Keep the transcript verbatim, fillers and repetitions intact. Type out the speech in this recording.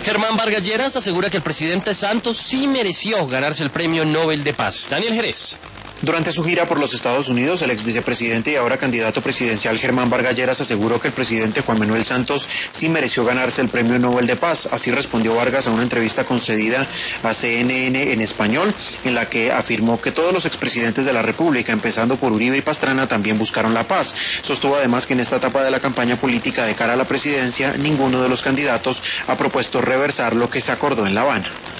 Germán Vargas Lleras asegura que el presidente Santos sí mereció ganarse el Premio Nobel de Paz. Daniel Jerez. Durante su gira por los Estados Unidos, el ex vicepresidente y ahora candidato presidencial Germán Vargas Lleras aseguró que el presidente Juan Manuel Santos sí mereció ganarse el Premio Nobel de Paz. Así respondió Vargas a una entrevista concedida a C N N en español, en la que afirmó que todos los expresidentes de la República, empezando por Uribe y Pastrana, también buscaron la paz. Sostuvo además que en esta etapa de la campaña política de cara a la presidencia, ninguno de los candidatos ha propuesto reversar lo que se acordó en La Habana.